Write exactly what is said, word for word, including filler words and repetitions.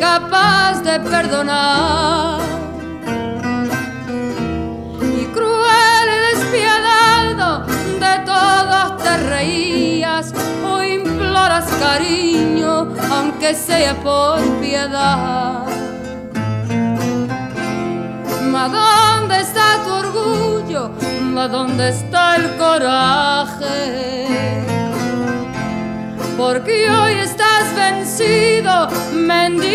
capaz de perdonar. Y cruel y despiadado de todos te reías, o imploras cariño aunque sea por piedad. ¿Ma dónde está tu orgullo? ¿Ma dónde está el coraje? Porque hoy estás vencido, mendigo.